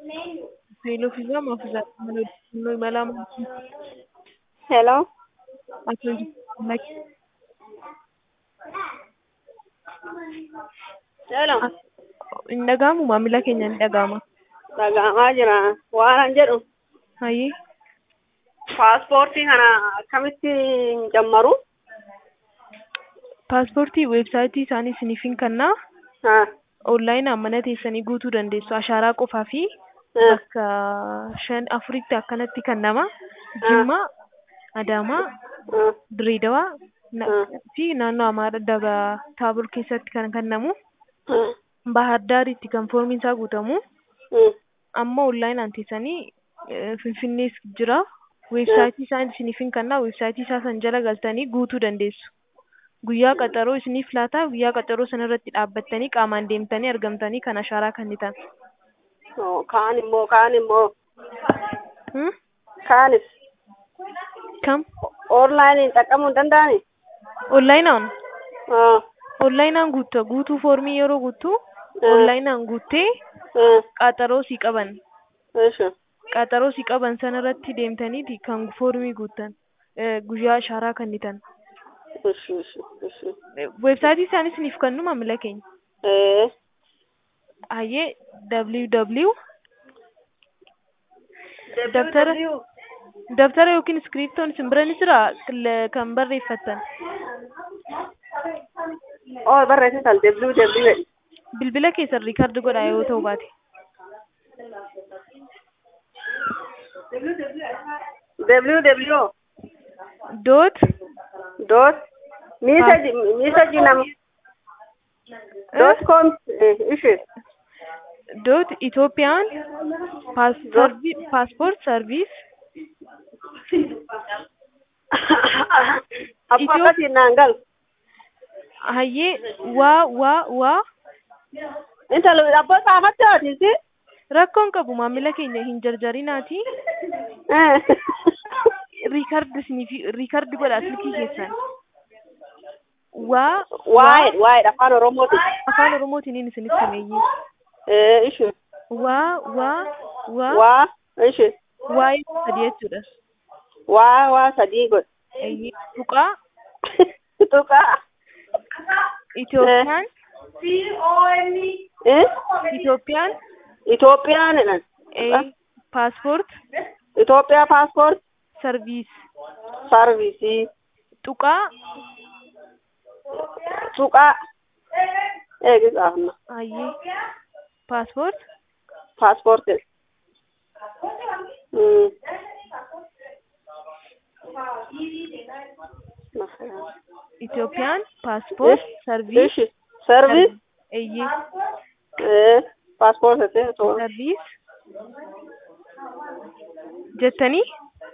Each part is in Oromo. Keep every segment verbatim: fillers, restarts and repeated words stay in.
Hello, Fiza, Mafuza. No, Malam. Hello. Actually, like, Hello. in Nagamu, Mamila Kenyan Dagama. Dhaga'amaa jira. Waan jedhu Haye, paaspoortii kana akkamitti hin jammaru? paaspoortii weebsaayitii isaanii isiniifin kannaa Haa. online mana teessanii guutuu dandeessu. Ashaaraa qofaa fi Haa. bakka shan afuritti akkanatti kannama. Jimmaa, Adaamaa, Haa. Direedawaa na- Haa. fi naannoo Amaaraa daga Taabor keessatti kan kennamu. Haa. Bahar Daaritti kan foormiin isaa guutamu. Haa. Amma online teessanii eh, Finfinnees jira. Weebsaayitii isaan isiniifin kannaa weebsaayitii isaa san jala galtanii guutuu dandeessu. Guyyaa qaxaroo isiniif laata guyyaa qaxaroo sanarratti dhaabbattanii qaamaan deemtanii argamtanii kan ashaaraa kennitan. Oo, kaan immoo kaan immoo Hmm? kaanis Kam? onlaayiniin xaqqamuu hin danda'ani? Onlaayinaan? Haa. Onlaayinaan guutuu guutuu foormii yeroo guutuu onlaayinaan guuttee Haa. qaxaroo si qaban. Eesha. Qaxaroo si qaban sanarratti deemtaniiti kan foormii guuttan eh, guyyaa ashaaraa kennitan. Eesha. Eesha. Eesha. Eh, Weebsaayitii isaan isiniif kennu maamila keenya. Ee. Hayyee www Daftara daftara yookiin iskiriiptoon isin bira ni jira Kil- kan barreeffattan. Oo, barreessitan W W. Bilbila keessan riikaardi godhaa yoo ta'u baate. W W. Dot Dot. Message message nam. Dot com. Ishi. dot Itoophiyaan paas sarvi paaspoort sarviis Abbaa akkasiin naan galu. hayyee waa waa waa Intalo abbaa xaafatti hootisi? rakkoon qabu maamila keenya hin jarjarinaati. Riikaardi isiniif riikaardi godhaa silkii keessan. Waa Waa'ee waa'ee afaan Oromooti. afaan oromootiin isinitti himeeyyee. Ee ishi. Waa waa waa Waa ishi. waa'ee sadii jechuudha. Waa waa sadii godhe. Hayyee tuqaa Tuqaa. Itoophiyaan Eh? Itoophiyaan Itoophiyaan jedhan. eh, paaspoort Itoophiyaa paaspoort sarviis sarviisii. tuqaa Tuqaa. Eegi xaafna. hayyee paaspoort Paaspoortii. Hmm. Itoophiyaan paaspoort sarviis Ishi. Sarviis. eeyyee Ee paaspoortii ta'e. sarviis jettanii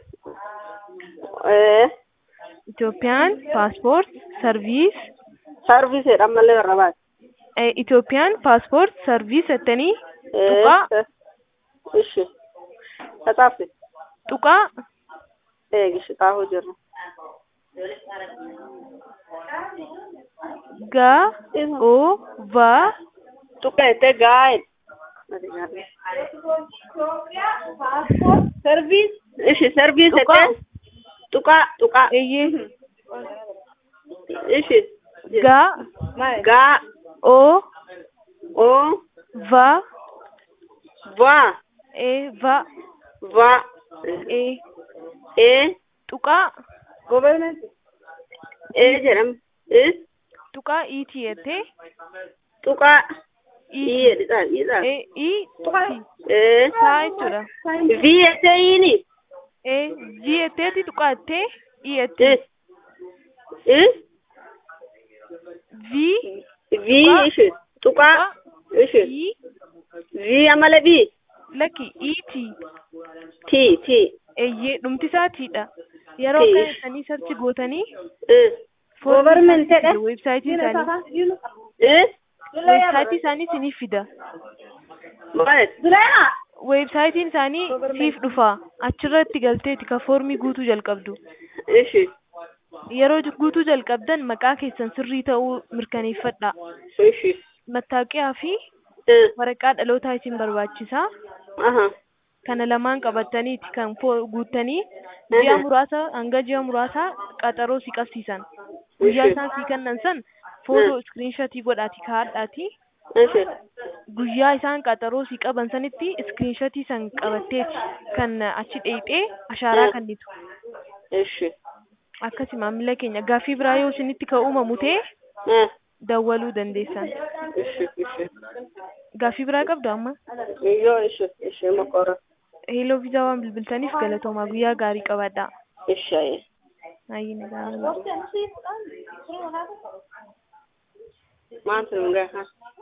Ee Itoophiyaan paaspoort sarviis sarviis jedhan malee barbaade. eh, Itoophiyaan paaspoort sarviis jettanii Ee. tuqaa Ishi. Kaxaafte. tuqaa Eegi ishi xaafuu jirra. gaa oo vaa Tuqa jettee gaa'e. Sarviis. Ishi sarviis Tuqaa. jettee. Tuqaa tuqaa. eeyyee Ishi. gaa Gaa. oo Oo. vaa Va. ee vaa Va. ee Ee. tuqaa Ee jedhama. Ee. tuqaa iiti jettee Tuqaa. iiti Ii jedhidhaan. Iidhaan. ee ii Ee. taa jechuudha. Vi jettee iini. ee vii jetteeti tuqaa jettee ii jettee Ee. Ee. vii Vi ishi. Tuqaa. Ishi. ii Vi amala bi. lakki iiti Ti. Ti. eeyyee dhumtisaatiidha. Yeroo Tii. kana sanii sarchi gootanii Ee. Governmentedha. weebsaayitii isaanii Ee. weebsaayitii isaanii isiniif fida. Maal? Weebsaayitiin isaanii siif dhufa achirratti galteeti ka foormii guutuu jalqabdu. Ishi. Yeroo guutuu jalqabdan maqaa keessan sirrii ta'uu mirkaneeffadha. Ishi. Mattaaqiyaa fi Eh. waraqaa dhalootaa isin barbaachisa. Aha. Kana lamaan qabattaniiti kan fo- guuttanii ji'a Aha. muraasa hanga ji'a muraasa qaxaroo si qabsiisan. Guyyaa Ishi. isaan sii kennan san footoo iskiriinshotii godhaati kaa'adhaati. Ishi. Guyyaa isaan qaxaroo si qaban sanitti iskiriinshotii san qabatteeti kan achi dheeyxee ashaaraa Eh. kennitu. Ishi. Akkasi maamila keenya gaaffii biraa yoo isinitti ka uumamu ta'e Eh. dawwaluu dandeessan. Ishi. Ishi. Gaaffii biraa qabdu amma? Yoo ishi. Ishi makora. Heeloo viizaa waan bilbiltaniif galatoomaa guyyaa gaarii qabaadhaa. Ishi. Ayyi nagaa. Maanta nungaa.